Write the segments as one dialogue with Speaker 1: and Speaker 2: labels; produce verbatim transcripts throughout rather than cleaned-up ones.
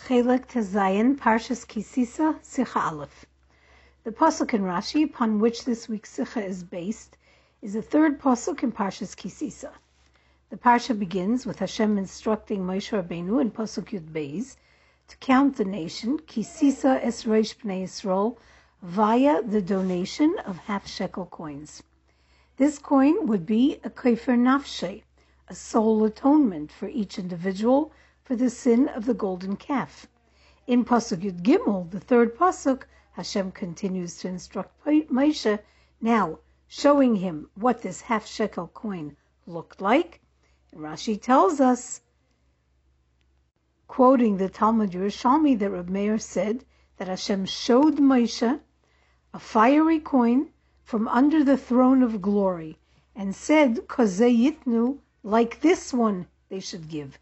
Speaker 1: Chelek Tezayin, Parshas Kisisa, Sicha Aleph. The pasuk in Rashi upon which this week's Sicha is based is the third pasuk in Parshas Kisisa. The parsha begins with Hashem instructing Moshe Rabbeinu in pasuk Yud Beis to count the nation, Kisisa es Reish Bnei Yisrael, via the donation of half shekel coins. This coin would be a Kefer Nafshe, a soul atonement for each individual for the sin of the golden calf. In pasuk Yud Gimel, the third pasuk, Hashem continues to instruct Moshe, now showing him what this half shekel coin looked like. And Rashi tells us, quoting the Talmud Yerushalmi, that Reb Meir said that Hashem showed Moshe a fiery coin from under the throne of glory and said, Kozeh yitnu, like this one they should give.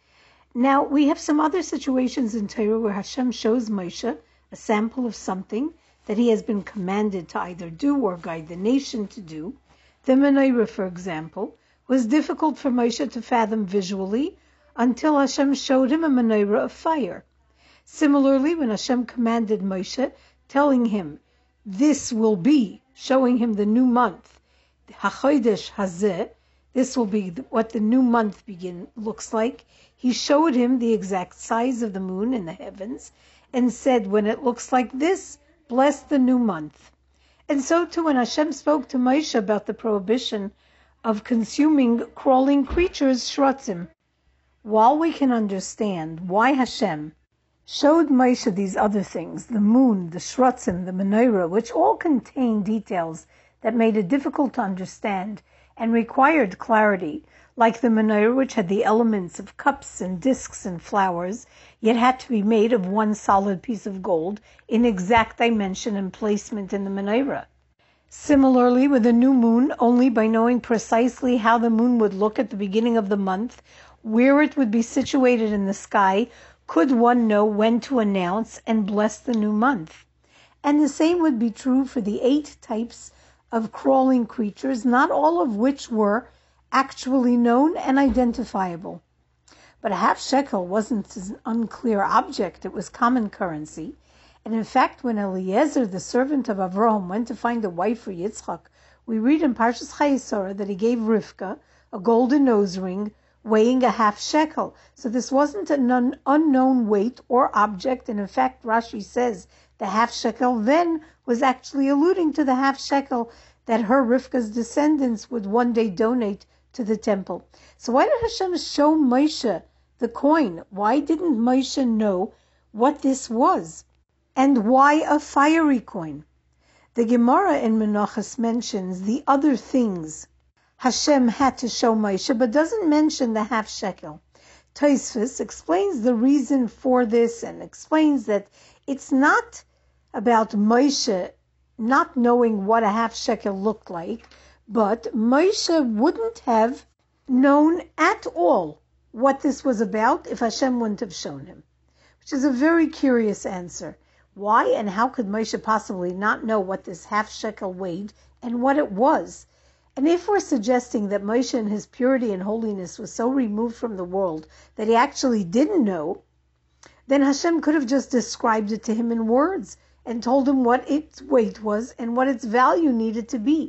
Speaker 1: Now, we have some other situations in Torah where Hashem shows Moshe a sample of something that he has been commanded to either do or guide the nation to do. The menorah, for example, was difficult for Moshe to fathom visually until Hashem showed him a menorah of fire. Similarly, when Hashem commanded Moshe, telling him, this will be, showing him the new month, HaChodesh Hazeh, this will be what the new month begin looks like. He showed him the exact size of the moon in the heavens and said, when it looks like this, bless the new month. And so too, when Hashem spoke to Moshe about the prohibition of consuming crawling creatures, shrotzim, while we can understand why Hashem showed Moshe these other things, the moon, the shrotzim, the menorah, which all contain details that made it difficult to understand and required clarity, like the menorah, which had the elements of cups and discs and flowers, yet had to be made of one solid piece of gold in exact dimension and placement in the menorah. Similarly, with the new moon, only by knowing precisely how the moon would look at the beginning of the month, where it would be situated in the sky, could one know when to announce and bless the new month. And the same would be true for the eight types of crawling creatures, not all of which were actually known and identifiable. But a half shekel wasn't an unclear object, it was common currency. And in fact, when Eliezer, the servant of Avraham, went to find a wife for Yitzchak, we read in Parshas Chayesara that he gave Rivka a golden nose ring weighing a half shekel. So this wasn't an un- unknown weight or object, and in fact Rashi says the half shekel then was actually alluding to the half shekel that her, Rivka's descendants, would one day donate to the temple. So why did Hashem show Moshe the coin? Why didn't Moshe know what this was? And why a fiery coin? The Gemara in Menachos mentions the other things Hashem had to show Moshe, but doesn't mention the half shekel. Tosfos explains the reason for this and explains that it's not about Moshe not knowing what a half shekel looked like, but Moshe wouldn't have known at all what this was about if Hashem wouldn't have shown him, which is a very curious answer. Why and how could Moshe possibly not know what this half shekel weighed and what it was? And if we're suggesting that Moshe in his purity and holiness was so removed from the world that he actually didn't know, then Hashem could have just described it to him in words and told him what its weight was and what its value needed to be.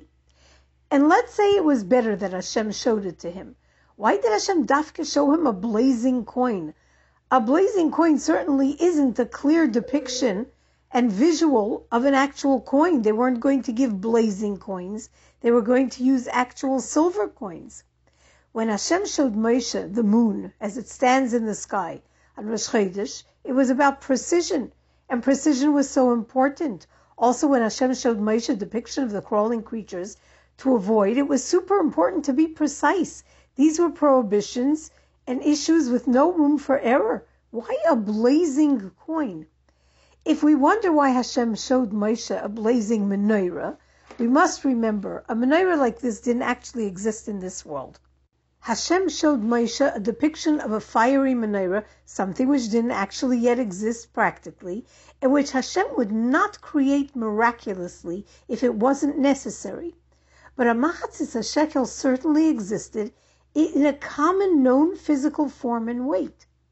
Speaker 1: And let's say it was better that Hashem showed it to him. Why did Hashem dafka show him a blazing coin? A blazing coin certainly isn't a clear depiction and visual of an actual coin. They weren't going to give blazing coins. They were going to use actual silver coins. When Hashem showed Moshe the moon as it stands in the sky on Rosh Chodesh, it was about precision. And precision was so important. Also, when Hashem showed Moshe a depiction of the crawling creatures to avoid, it was super important to be precise. These were prohibitions and issues with no room for error. Why a blazing coin? If we wonder why Hashem showed Moshe a blazing menorah, we must remember a menorah like this didn't actually exist in this world. Hashem showed Moshe a depiction of a fiery menorah, something which didn't actually yet exist practically, and which Hashem would not create miraculously if it wasn't necessary. But a machatzis, a shekel, certainly existed in a common known physical form and weight.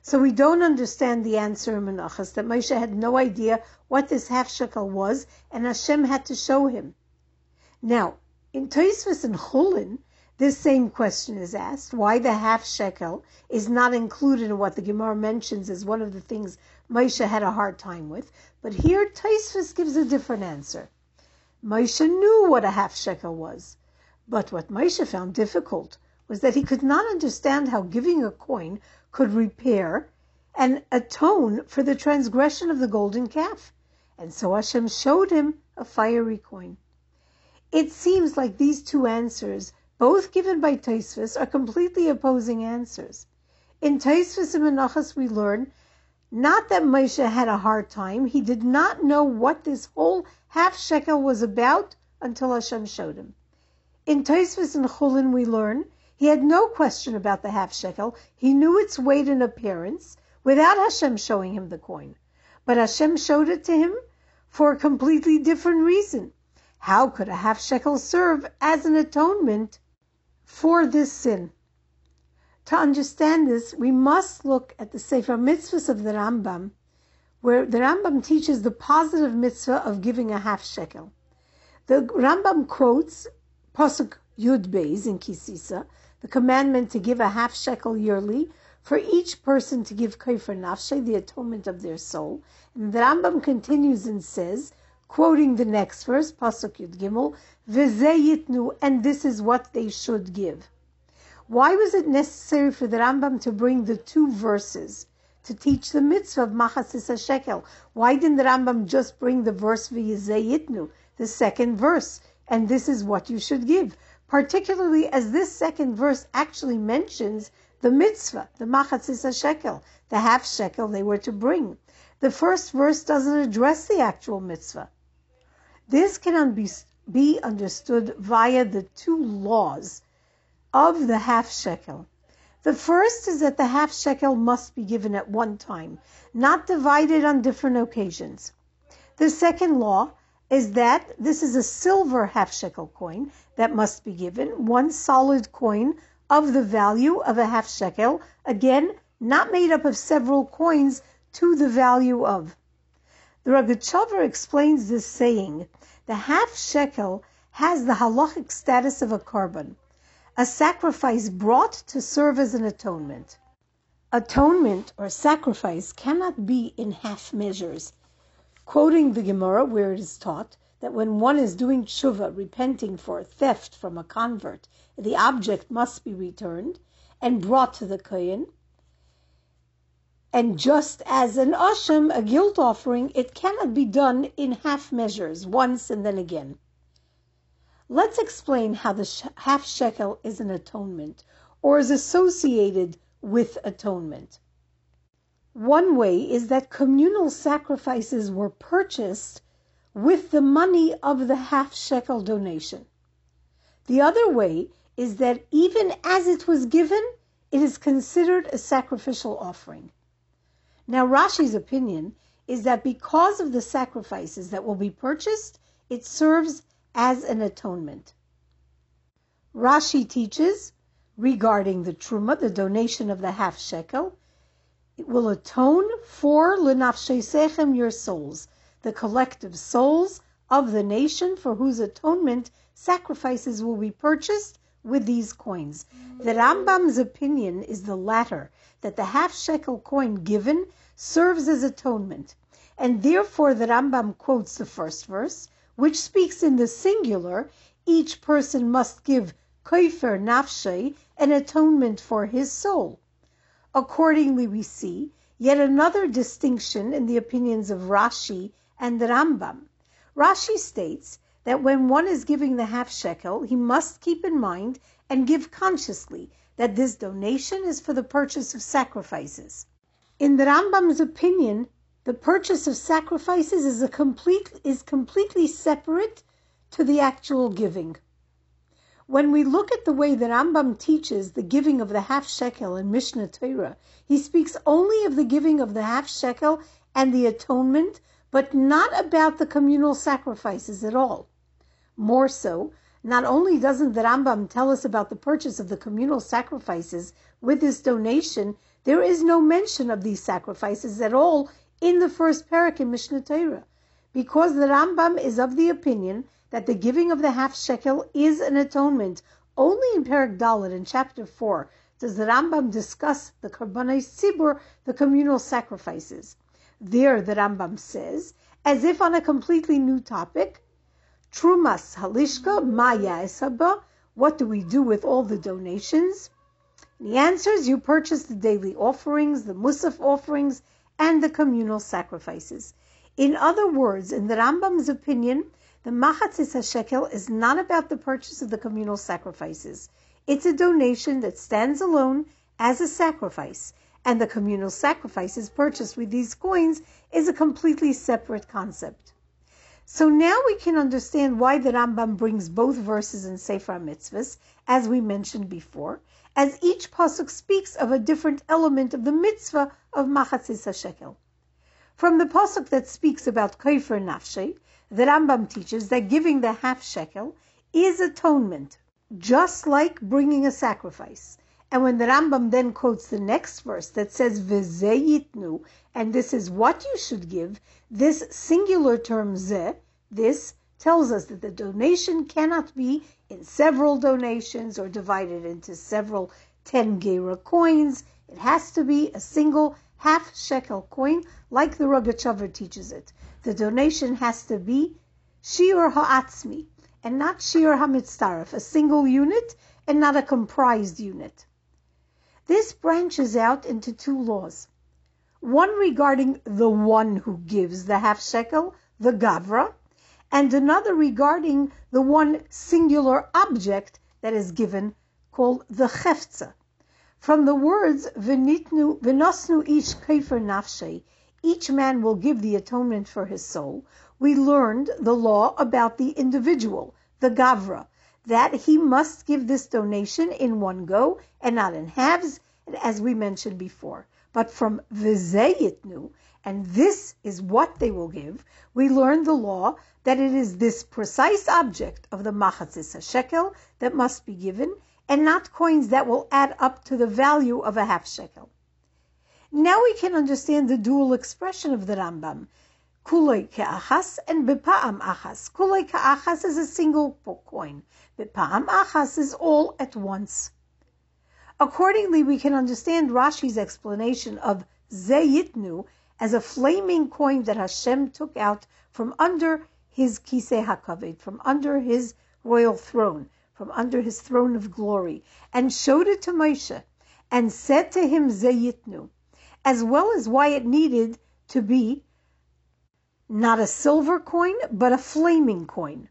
Speaker 1: So we don't understand the answer in Menachos, that Moshe had no idea what this half shekel was, and Hashem had to show him. Now, in Tosfos and Chulin, this same question is asked, why the half shekel is not included in what the Gemara mentions as one of the things Moshe had a hard time with. But here Tosfos gives a different answer. Moshe knew what a half shekel was, but what Moshe found difficult was that he could not understand how giving a coin could repair and atone for the transgression of the golden calf. And so Hashem showed him a fiery coin. It seems like these two answers, both given by Tosfos, are completely opposing answers. In Tosfos and Menachos we learn not that Moshe had a hard time. He did not know what this whole half shekel was about until Hashem showed him. In Tosfos and Chulin we learn he had no question about the half shekel. He knew its weight and appearance without Hashem showing him the coin. But Hashem showed it to him for a completely different reason. How could a half shekel serve as an atonement for this sin? To understand this, we must look at the Sefer Mitzvahs of the Rambam, where the Rambam teaches the positive mitzvah of giving a half shekel. The Rambam quotes Pasuk Yud Beis in Kisisa, the commandment to give a half shekel yearly for each person to give Kofar Nafshe, the atonement of their soul. And the Rambam continues and says, quoting the next verse, Pasuk Yud Gimel, V'zeh yitnu, and this is what they should give. Why was it necessary for the Rambam to bring the two verses to teach the mitzvah of Machatzis HaShekel? Why didn't the Rambam just bring the verse V'zeh yitnu, the second verse, and this is what you should give? Particularly as this second verse actually mentions the mitzvah, the Machatzis HaShekel, the half shekel they were to bring. The first verse doesn't address the actual mitzvah. This can be, be understood via the two laws of the half shekel. The first is that the half shekel must be given at one time, not divided on different occasions. The second law is that this is a silver half shekel coin that must be given, one solid coin of the value of a half shekel, again, not made up of several coins to the value of. The Rogatchover explains this saying, the half shekel has the halachic status of a korban, a sacrifice brought to serve as an atonement. Atonement or sacrifice cannot be in half measures. Quoting the Gemara where it is taught that when one is doing tshuva, repenting for theft from a convert, the object must be returned and brought to the kohen. And just as an asham, a guilt offering, it cannot be done in half measures, once and then again. Let's explain how the sh- half shekel is an atonement, or is associated with atonement. One way is that communal sacrifices were purchased with the money of the half shekel donation. The other way is that even as it was given, it is considered a sacrificial offering. Now Rashi's opinion is that because of the sacrifices that will be purchased, it serves as an atonement. Rashi teaches regarding the truma, the donation of the half shekel, it will atone for l'nafshesechem, your souls, the collective souls of the nation for whose atonement sacrifices will be purchased with these coins. The Rambam's opinion is the latter, that the half shekel coin given serves as atonement, and therefore the Rambam quotes the first verse, which speaks in the singular, each person must give kofer nafshe, an atonement for his soul. Accordingly, we see yet another distinction in the opinions of Rashi and the Rambam. Rashi states that when one is giving the half shekel, he must keep in mind and give consciously that this donation is for the purchase of sacrifices. In the Rambam's opinion, the purchase of sacrifices is a complete is completely separate to the actual giving. When we look at the way the Rambam teaches the giving of the half shekel in Mishnah Torah, he speaks only of the giving of the half shekel and the atonement, but not about the communal sacrifices at all. More so, Not only doesn't the Rambam tell us about the purchase of the communal sacrifices with this donation, there is no mention of these sacrifices at all in the first parak in Mishnah Torah, because the Rambam is of the opinion that the giving of the half shekel is an atonement. Only in Parak Dalet in chapter four does the Rambam discuss the Karbanei Tzibur, the communal sacrifices. There the Rambam says, as if on a completely new topic, Trumas Halishka Maya Esaba, what do we do with all the donations? And he answers, you purchase the daily offerings, the Musaf offerings, and the communal sacrifices. In other words, in the Rambam's opinion, the Machatzis HaShekel is not about the purchase of the communal sacrifices. It's a donation that stands alone as a sacrifice, and the communal sacrifices purchased with these coins is a completely separate concept. So now we can understand why the Rambam brings both verses in Sefer HaMitzvahs, as we mentioned before, as each pasuk speaks of a different element of the mitzvah of Machatzis HaShekel. From the pasuk that speaks about Kaifer Nafshe, the Rambam teaches that giving the half shekel is atonement, just like bringing a sacrifice. And when the Rambam then quotes the next verse that says V'zeh yitnu, and this is what you should give, this singular term zeh, this tells us that the donation cannot be in several donations or divided into several ten gera coins. It has to be a single half shekel coin, like the Rogatchover teaches it. The donation has to be shiur ha'atzmi, and not shiur ha'mitztaref, a single unit and not a comprised unit. This branches out into two laws. One regarding the one who gives the half shekel, the gavra, and another regarding the one singular object that is given, called the cheftza. From the words v'nitnu v'nosnu ish kaifer nafshe, each man will give the atonement for his soul, we learned the law about the individual, the gavra, that he must give this donation in one go and not in halves, as we mentioned before. But from v'zeh yitnu, and this is what they will give, we learned the law that it is this precise object of the Machatzis HaShekel that must be given, and not coins that will add up to the value of a half shekel. Now we can understand the dual expression of the Rambam, kulei ke'achas and bepa'am achas. Kulei ke'achas is a single coin. Bepa'am achas is all at once. Accordingly, we can understand Rashi's explanation of Zeh Yitnu as a flaming coin that Hashem took out from under his Kisei HaKaved, from under his royal throne, from under his throne of glory, and showed it to Moshe, and said to him, Zeh Yitnu, as well as why it needed to be not a silver coin, but a flaming coin.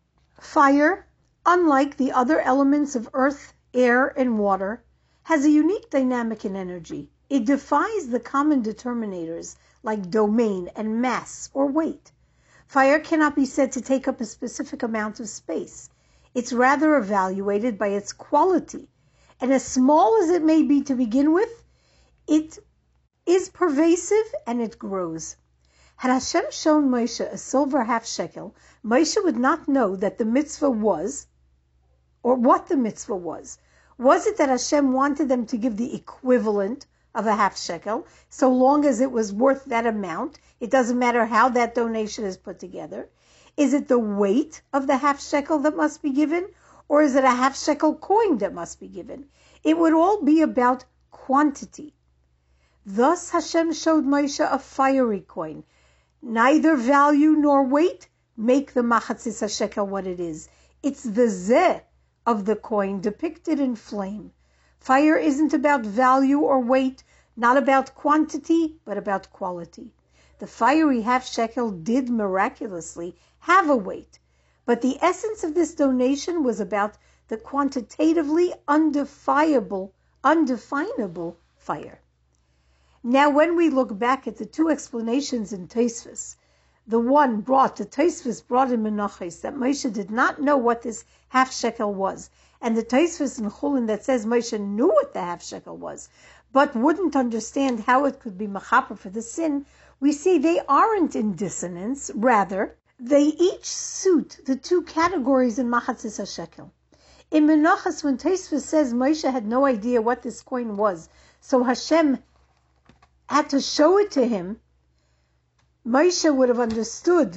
Speaker 1: Fire, unlike the other elements of earth, air, and water, has a unique dynamic and energy. It defies the common determinators like domain and mass or weight. Fire cannot be said to take up a specific amount of space. It's rather evaluated by its quality. And as small as it may be to begin with, it is pervasive and it grows. Had Hashem shown Moshe a silver half shekel, Moshe would not know that the mitzvah was, or what the mitzvah was. Was it that Hashem wanted them to give the equivalent of a half shekel, so long as it was worth that amount? It doesn't matter how that donation is put together. Is it the weight of the half shekel that must be given, or is it a half shekel coin that must be given? It would all be about quantity. Thus Hashem showed Moshe a fiery coin. Neither value nor weight make the Machatzis HaShekel what it is. It's the zeh of the coin depicted in flame. Fire isn't about value or weight, not about quantity, but about quality. The fiery half shekel did miraculously have a weight, but the essence of this donation was about the quantitatively undefinable, undefinable fire. Now, when we look back at the two explanations in Tosfos, the one brought, the Tosfos brought in Menachos, that Moshe did not know what this half shekel was, and the Tosfos in Chulin that says Moshe knew what the half shekel was, but wouldn't understand how it could be mechaper for the sin, we see they aren't in dissonance. Rather, They each suit the two categories in Machatzis HaShekel. In Menachos, when Tosfos says Moshe had no idea what this coin was, so Hashem had to show it to him, Moshe would have understood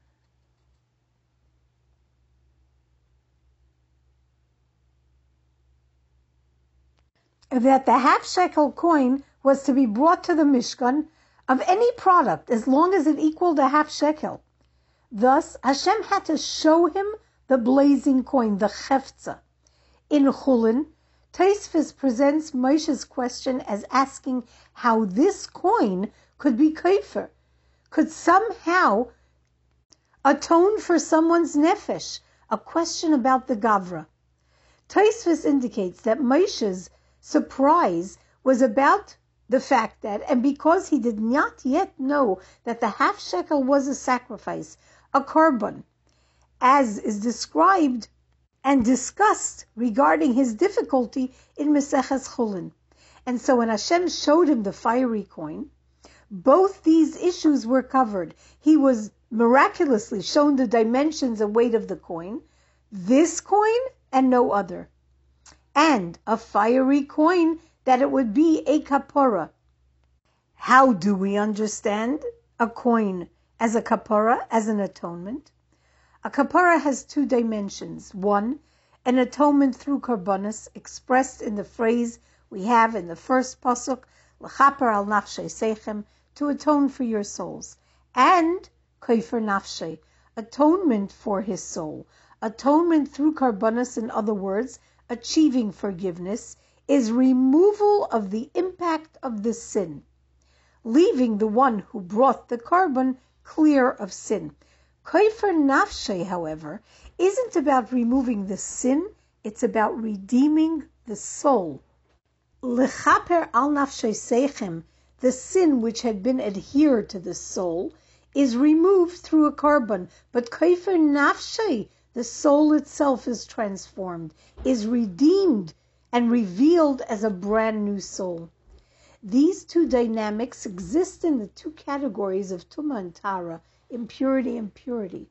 Speaker 1: that the half shekel coin was to be brought to the Mishkan of any product as long as it equaled a half shekel. Thus, Hashem had to show him the blazing coin, the chefza. In Chulin, Tosfos presents Moshe's question as asking how this coin could be kaifer, could somehow atone for someone's nefesh, a question about the Gavra. Tosfos indicates that Moshe's surprise was about the fact that, and because he did not yet know that the half shekel was a sacrifice, a korban, as is described and discussed regarding his difficulty in Meseches Chulin. And so when Hashem showed him the fiery coin, both these issues were covered. He was miraculously shown the dimensions and weight of the coin, this coin and no other, and a fiery coin that it would be a kapora. How do we understand a coin as a kapora, as an atonement? A kapora has two dimensions. One, an atonement through karbonos, expressed in the phrase we have in the first pasuk, l'chaper al nafshei seichem, to atone for your souls. And kaifer nafshei, atonement for his soul. Atonement through karbonos, in other words, achieving forgiveness, is removal of the impact of the sin, leaving the one who brought the korban clear of sin. Kaifer nafshei, however, isn't about removing the sin, it's about redeeming the soul. L'chaper al nafshei seichem, the sin which had been adhered to the soul, is removed through a korban, but kaifer nafshei, the soul itself, is transformed, is redeemed and revealed as a brand new soul. These two dynamics exist in the two categories of Tumah and Tara, impurity and purity.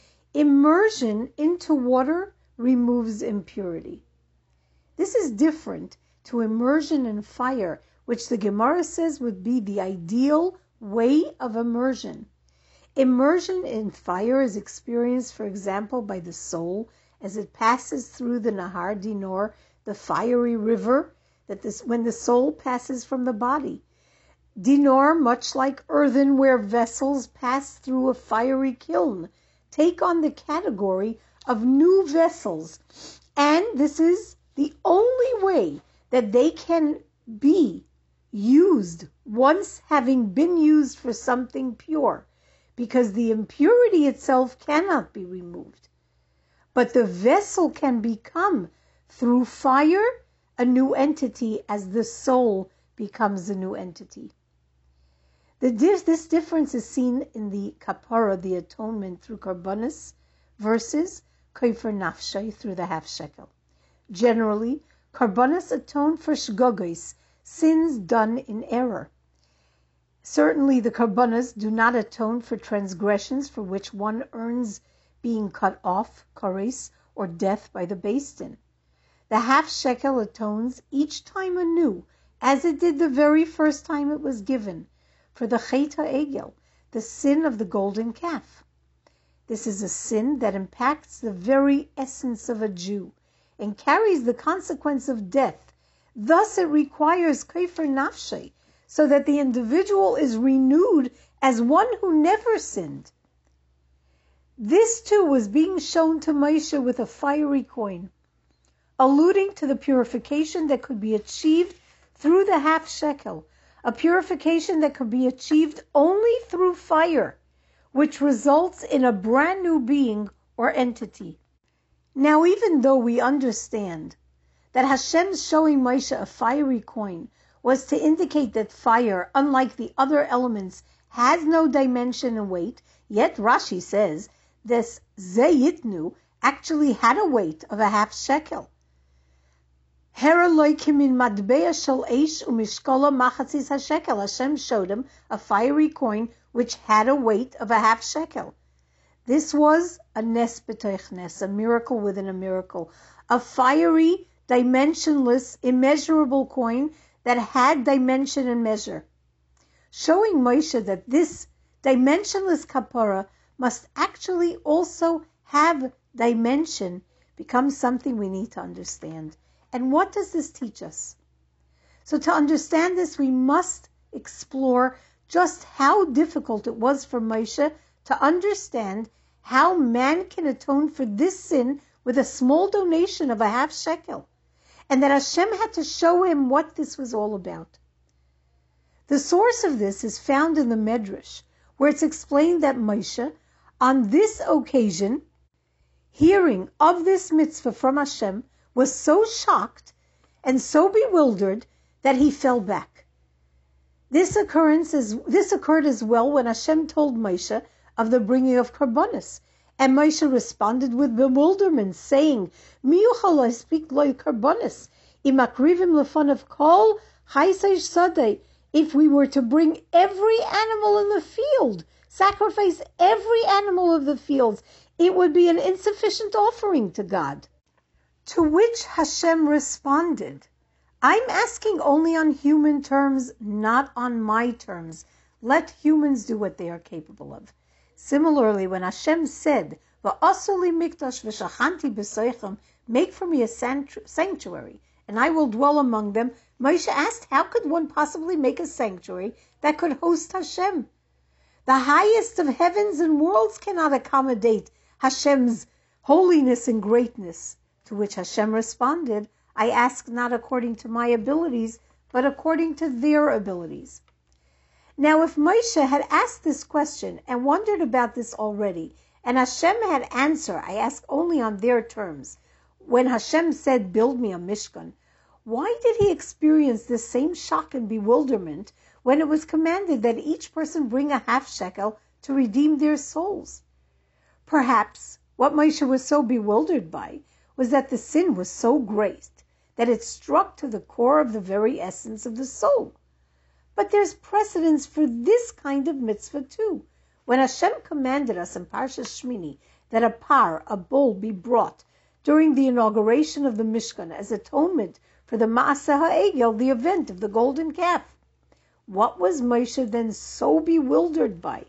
Speaker 1: Immersion into water removes impurity. This is different to immersion in fire, which the Gemara says would be the ideal way of immersion. Immersion in fire is experienced, for example, by the soul as it passes through the Nahar Dinor, the fiery river, that this when the soul passes from the body. Dinor, much like earthenware vessels pass through a fiery kiln, take on the category of new vessels, and this is the only way that they can be used once having been used for something pure, because the impurity itself cannot be removed. But the vessel can become, through fire, a new entity as the soul becomes a new entity. The, this difference is seen in the kapara, the atonement through karbonos, versus kaifer nafshei, through the half shekel. Generally, karbonos atone for shgogos, sins done in error. Certainly the karbonos do not atone for transgressions for which one earns being cut off, kares, or death by the Beis Din. The half shekel atones each time anew, as it did the very first time it was given, for the chet ha'egel, the sin of the golden calf. This is a sin that impacts the very essence of a Jew and carries the consequence of death. Thus it requires kaifer nafshei, so that the individual is renewed as one who never sinned. This too was being shown to Moshe with a fiery coin, alluding to the purification that could be achieved through the half shekel, a purification that could be achieved only through fire, which results in a brand new being or entity. Now, even though we understand that Hashem's showing Moshe a fiery coin was to indicate that fire, unlike the other elements, has no dimension and weight, yet Rashi says this Zeyitnu actually had a weight of a half shekel. Hashem showed him a fiery coin which had a weight of a half shekel. This was a nes b'toich nes, a miracle within a miracle, a fiery, dimensionless, immeasurable coin that had dimension and measure, showing Moshe that this dimensionless kapara must actually also have dimension, becomes something we need to understand. And what does this teach us? So to understand this, we must explore just how difficult it was for Moshe to understand how man can atone for this sin with a small donation of a half shekel, and that Hashem had to show him what this was all about. The source of this is found in the Medrash, where it's explained that Moshe, on this occasion, hearing of this mitzvah from Hashem, was so shocked and so bewildered that he fell back. This occurrence is this occurred as well when Hashem told Moshe of the bringing of karbonis, and Moshe responded with bewilderment, saying, "Mi yuchal speak loy karbonis imakrivim lefonav kol chayseish sadeh." If we were to bring every animal in the field, sacrifice every animal of the fields, it would be an insufficient offering to God. To which Hashem responded, "I'm asking only on human terms, not on my terms. Let humans do what they are capable of." Similarly, when Hashem said, "Va'asu li mikdash v'shachanti b'soichem," make for me a sanctuary, and I will dwell among them, Moshe asked, how could one possibly make a sanctuary that could host Hashem? The highest of heavens and worlds cannot accommodate Hashem's holiness and greatness. To which Hashem responded, "I ask not according to my abilities, but according to their abilities." Now, if Moshe had asked this question and wondered about this already, and Hashem had answered, "I ask only on their terms," when Hashem said, "Build me a Mishkan," why did he experience this same shock and bewilderment when it was commanded that each person bring a half shekel to redeem their souls? Perhaps what Moshe was so bewildered by was that the sin was so great that it struck to the core of the very essence of the soul. But there's precedence for this kind of mitzvah too. When Hashem commanded us in Parshas Shmini that a par, a bull, be brought during the inauguration of the Mishkan as atonement for the Maaseh HaEgel, the event of the golden calf, what was Moshe then so bewildered by?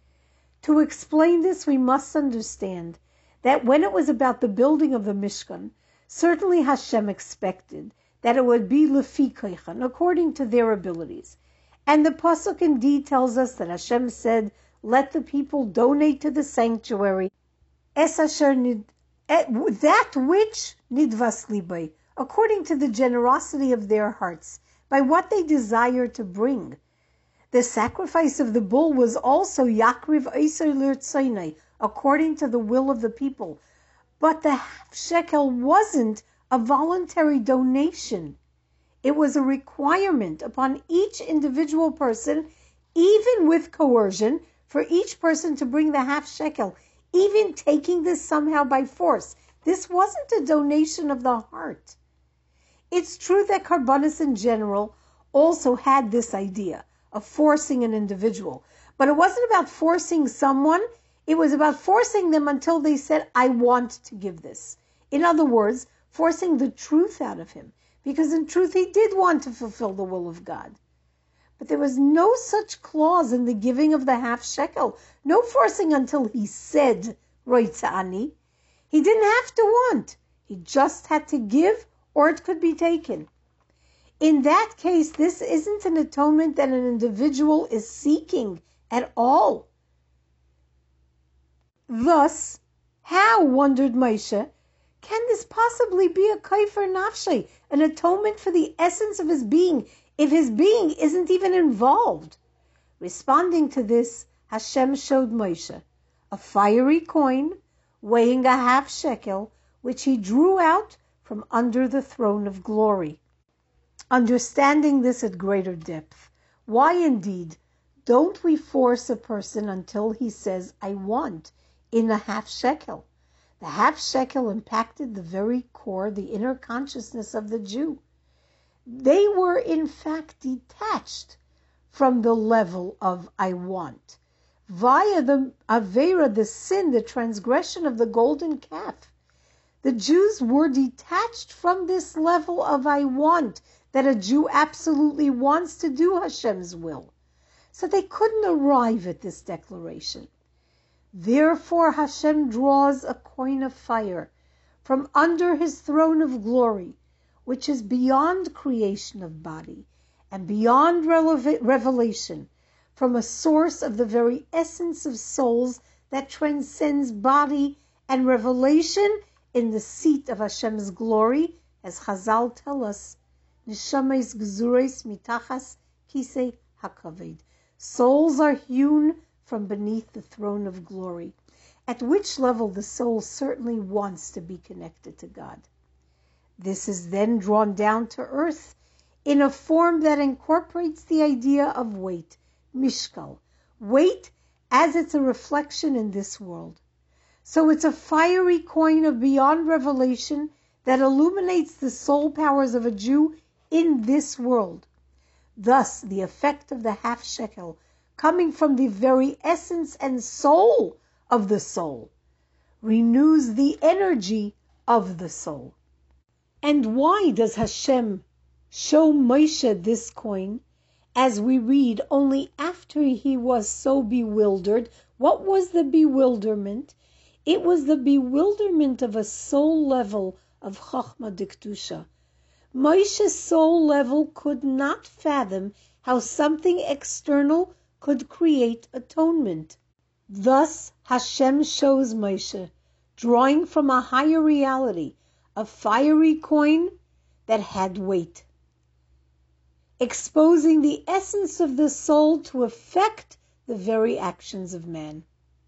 Speaker 1: To explain this, we must understand that when it was about the building of the Mishkan, certainly Hashem expected that it would be lefi koichan, according to their abilities. And the pasuk indeed tells us that Hashem said, "Let the people donate to the sanctuary es asher nid, that which nidvas libay, according to the generosity of their hearts, by what they desire to bring." The sacrifice of the bull was also yakriv eiser l'rtzaynai, according to the will of the people. But the half shekel wasn't a voluntary donation. It was a requirement upon each individual person, even with coercion, for each person to bring the half shekel, even taking this somehow by force. This wasn't a donation of the heart. It's true that Karbonis in general also had this idea of forcing an individual, but it wasn't about forcing someone, it was about forcing them until they said, "I want to give this." In other words, forcing the truth out of him, because in truth he did want to fulfill the will of God. But there was no such clause in the giving of the half shekel, no forcing until he said, "Roitzani." He didn't have to want, he just had to give, or it could be taken. In that case, this isn't an atonement that an individual is seeking at all. Thus, how, wondered Moshe, can this possibly be a kaifer nafshe, an atonement for the essence of his being, if his being isn't even involved? Responding to this, Hashem showed Moshe a fiery coin weighing a half shekel, which he drew out from under the throne of glory. Understanding this at greater depth, why indeed don't we force a person until he says, "I want," in a half shekel? The half shekel impacted the very core, the inner consciousness of the Jew. They were in fact detached from the level of "I want." via the Avera, the sin, the transgression of the golden calf. The Jews were detached from this level of I want, that a Jew absolutely wants to do Hashem's will. So they couldn't arrive at this declaration. Therefore Hashem draws a coin of fire from under his throne of glory, which is beyond creation of body and beyond revelation, from a source of the very essence of souls that transcends body and revelation, in the seat of Hashem's glory, as Chazal tell us, Neshames gzures mitachas kisei hakaved. Souls are hewn from beneath the throne of glory, at which level the soul certainly wants to be connected to God. This is then drawn down to earth in a form that incorporates the idea of weight, mishkal, weight as it's a reflection in this world. So it's a fiery coin of beyond revelation that illuminates the soul powers of a Jew in this world. Thus, the effect of the half shekel, coming from the very essence and soul of the soul, renews the energy of the soul. And why does Hashem show Moshe this coin, as we read, only after he was so bewildered? What was the bewilderment? It was the bewilderment of a soul level of Chochmah Diktusha. Moshe's soul level could not fathom how something external could create atonement. Thus Hashem shows Moshe, drawing from a higher reality, a fiery coin that had weight, exposing the essence of the soul to affect the very actions of man.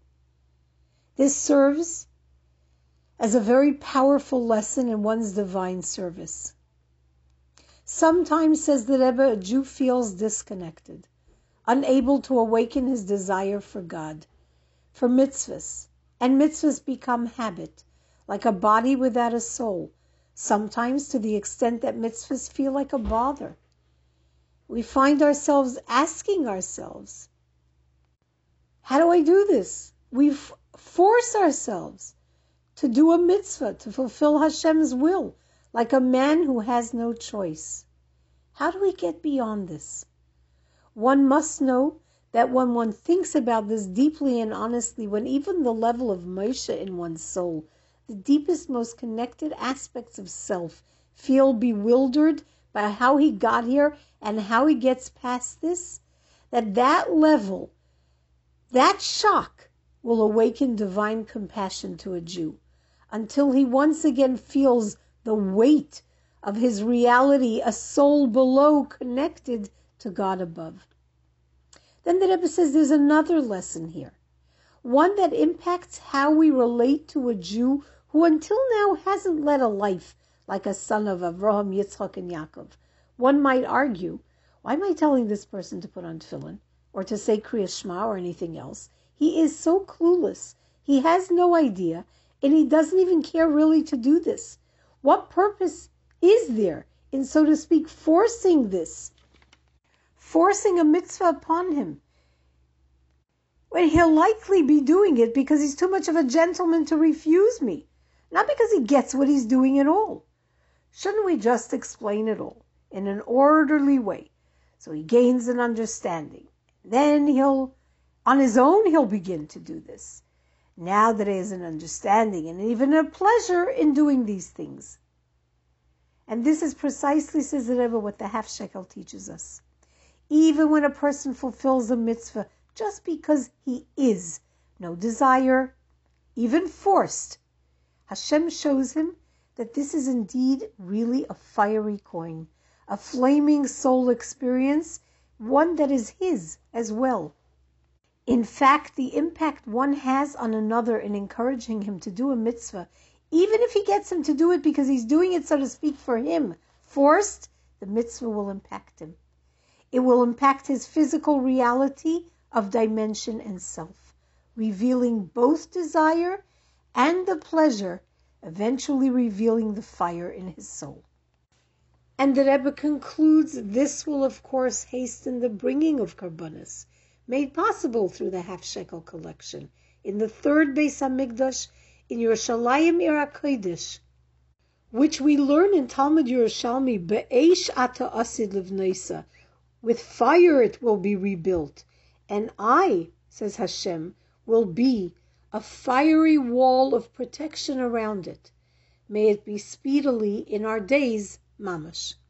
Speaker 1: This serves as a very powerful lesson in one's divine service. Sometimes, says the Rebbe, a Jew feels disconnected, unable to awaken his desire for God, for mitzvahs, and mitzvahs become habit, like a body without a soul, sometimes to the extent that mitzvahs feel like a bother. We find ourselves asking ourselves, how do I do this? We f- force ourselves to do a mitzvah, to fulfill Hashem's will, like a man who has no choice. How do we get beyond this? One must know that when one thinks about this deeply and honestly, when even the level of Moshe in one's soul, the deepest, most connected aspects of self, feel bewildered by how he got here and how he gets past this, that that level, that shock, will awaken divine compassion to a Jew, until he once again feels the weight of his reality, a soul below connected to God above. Then the Rebbe says there's another lesson here, one that impacts how we relate to a Jew who until now hasn't led a life like a son of Avraham, Yitzchak, and Yaakov. One might argue, why am I telling this person to put on tefillin, or to say Kriyas Shema, or anything else? He is so clueless. He has no idea, and he doesn't even care really to do this. What purpose is there in, so to speak, forcing this? Forcing a mitzvah upon him, when he'll likely be doing it because he's too much of a gentleman to refuse me, not because he gets what he's doing at all. Shouldn't we just explain it all in an orderly way, so he gains an understanding? Then he'll, on his own, he'll begin to do this. Now that he has an understanding and even a pleasure in doing these things. And this is precisely, says the Rebbe, what the half shekel teaches us. Even when a person fulfills a mitzvah just because he is, no desire, even forced, Hashem shows him that this is indeed really a fiery coin, a flaming soul experience, one that is his as well. In fact, the impact one has on another in encouraging him to do a mitzvah, even if he gets him to do it because he's doing it, so to speak, for him, forced, the mitzvah will impact him. It will impact his physical reality of dimension and self, revealing both desire and the pleasure, eventually revealing the fire in his soul. And the Rebbe concludes, this will of course hasten the bringing of karbanos, made possible through the half shekel collection in the third Beis Hamikdash in Yerushalayim Ir HaKodesh, which we learn in Talmud Yerushalmi, Be'esh ata asid livneisa, with fire it will be rebuilt, and I, says Hashem, will be a fiery wall of protection around it. May it be speedily in our days, mamash.